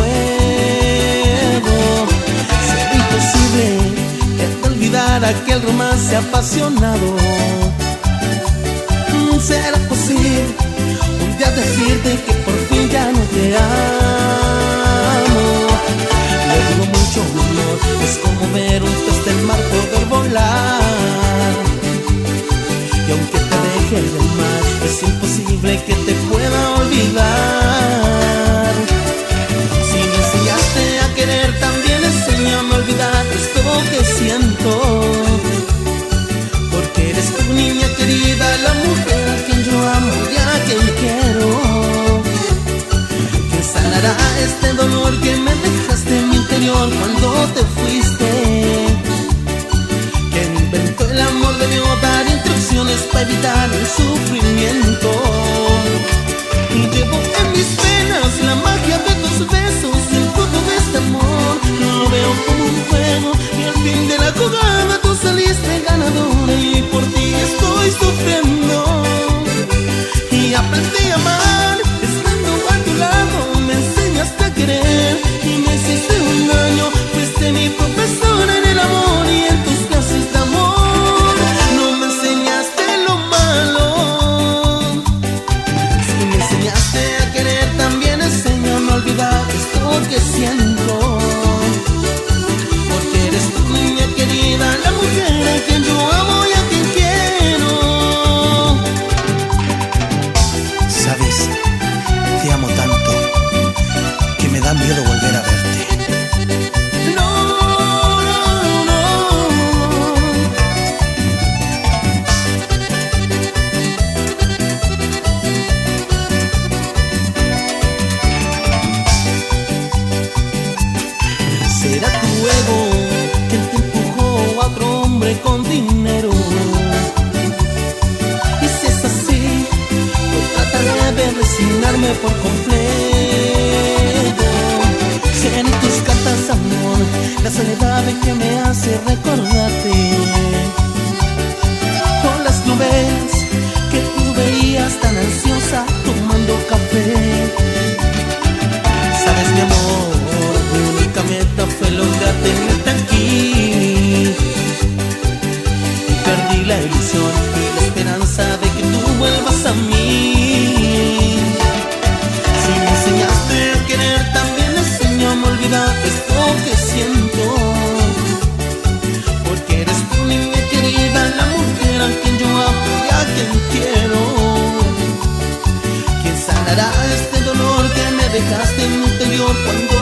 puedo. Será imposible que te olvidara aquel romance apasionado. Será posible un día decirte que por fin ya no te amo. Le digo mucho, mi amor, es como ver un pez del mar poder volar. Y aunque te deje del mar, es imposible que te pueda olvidar. Si me enseñaste a querer, también enséñame a olvidar esto que siento. Porque eres tu niña querida, la mujer a quien yo amo y a quien quiero. ¿Quién sanará este dolor que me dejaste en mi interior cuando te fuiste? ¿Quién inventó el amor debió dar instrucciones para evitar el sufrimiento? Y llevo en mis penas la magia de tus besos y el fruto de este amor. Lo veo como un juego y al fin de la jugada tú saliste ganadora. Y por ti estoy sufriendo. Y aprendí a amar estando a tu lado. Me enseñaste a querer y me hiciste un daño. Fuiste mi profesora en el amor y en tus clases de amor no me enseñaste lo malo. Si me enseñaste a querer, también enséñame a olvidar esto que siento. Porque eres tu niña querida, la mujer a quien yo amo y a quien quiero. Sabes, te amo tanto que me da miedo volver a verte. No, no, no. Será tu ego quien te empujó a otro hombre con dinero. Y si es así, pues trataré de resignarme por completo. Serán tus cartas, amor, la soledad que me hace recordarte. Por las nubes que tú veías tan ansiosa tomando café. Sabes, mi amor, mi única meta fue lograr tenerte aquí. Y perdí la ilusión y la esperanza de que tú vuelvas a mí. Si me enseñaste a querer, también enséñame a olvidar esto que siento. Porque eres tu niña querida, la mujer a quien yo amo y a quien quiero. ¿Quién sanará este dolor que me dejaste en mi interior cuando